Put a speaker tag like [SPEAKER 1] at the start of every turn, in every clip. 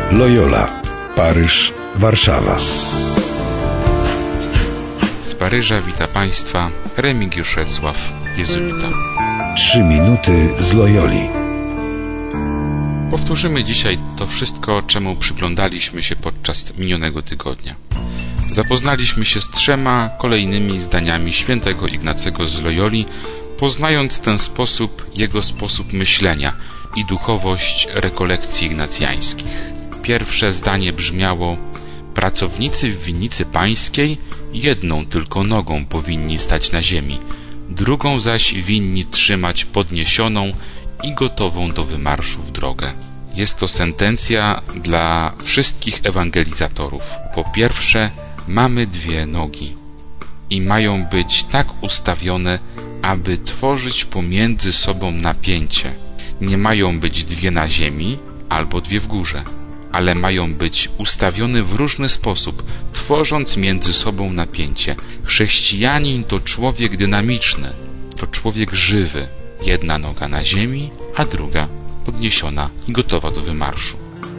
[SPEAKER 1] Loyola, Paryż, Warszawa.
[SPEAKER 2] Z Paryża wita Państwa Remigiusz Ecław, jezuita.
[SPEAKER 1] 3 minuty z Loyoli.
[SPEAKER 2] Powtórzymy dzisiaj to wszystko, czemu przyglądaliśmy się podczas minionego tygodnia. Zapoznaliśmy się z 3 kolejnymi zdaniami świętego Ignacego z Loyoli, poznając w ten sposób jego sposób myślenia i duchowość rekolekcji ignacjańskich. Pierwsze zdanie brzmiało: pracownicy w winnicy pańskiej jedną tylko nogą powinni stać na ziemi, drugą zaś winni trzymać podniesioną i gotową do wymarszu w drogę. Jest to sentencja dla wszystkich ewangelizatorów. Po pierwsze, mamy 2 nogi i mają być tak ustawione, aby tworzyć pomiędzy sobą napięcie. Nie mają być 2 na ziemi albo 2 w górze, ale mają być ustawione w różny sposób, tworząc między sobą napięcie. Chrześcijanin to człowiek dynamiczny, to człowiek żywy. 1 noga na ziemi, a druga podniesiona i gotowa do wymarszu.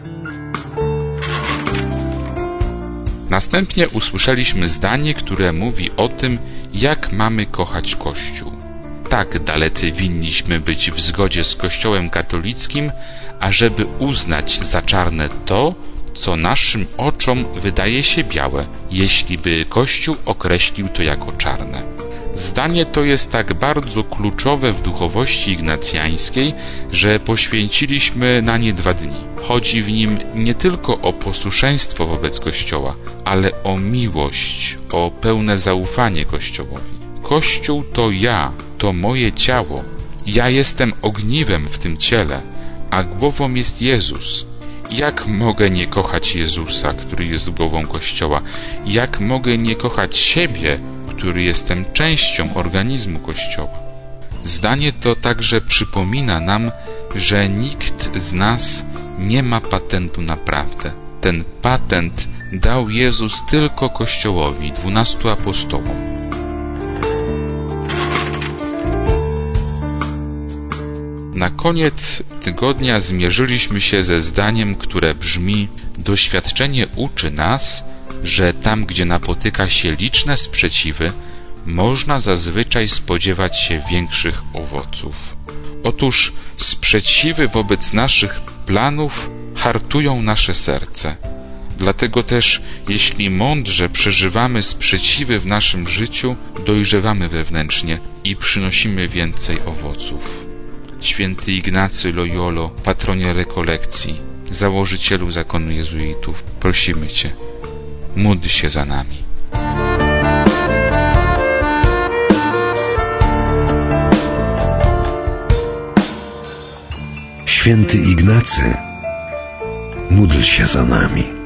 [SPEAKER 2] Następnie usłyszeliśmy zdanie, które mówi o tym, jak mamy kochać Kościół. Tak dalecy winniśmy być w zgodzie z Kościołem katolickim, ażeby uznać za czarne to, co naszym oczom wydaje się białe, jeśli by Kościół określił to jako czarne. Zdanie to jest tak bardzo kluczowe w duchowości ignacjańskiej, że poświęciliśmy na nie 2 dni. Chodzi w nim nie tylko o posłuszeństwo wobec Kościoła, ale o miłość, o pełne zaufanie Kościołowi. Kościół to ja, to moje ciało. Ja jestem ogniwem w tym ciele, a głową jest Jezus. Jak mogę nie kochać Jezusa, który jest głową Kościoła? Jak mogę nie kochać siebie, który jestem częścią organizmu Kościoła? Zdanie to także przypomina nam, że nikt z nas nie ma patentu na prawdę. Ten patent dał Jezus tylko Kościołowi, 12 apostołom. Na koniec tygodnia zmierzyliśmy się ze zdaniem, które brzmi: doświadczenie uczy nas, że tam, gdzie napotyka się liczne sprzeciwy, można zazwyczaj spodziewać się większych owoców. Otóż sprzeciwy wobec naszych planów hartują nasze serce. Dlatego też, jeśli mądrze przeżywamy sprzeciwy w naszym życiu, dojrzewamy wewnętrznie i przynosimy więcej owoców. Święty Ignacy Loyolo, patronie rekolekcji, założycielu zakonu jezuitów, prosimy Cię, módl się za nami.
[SPEAKER 1] Święty Ignacy, módl się za nami.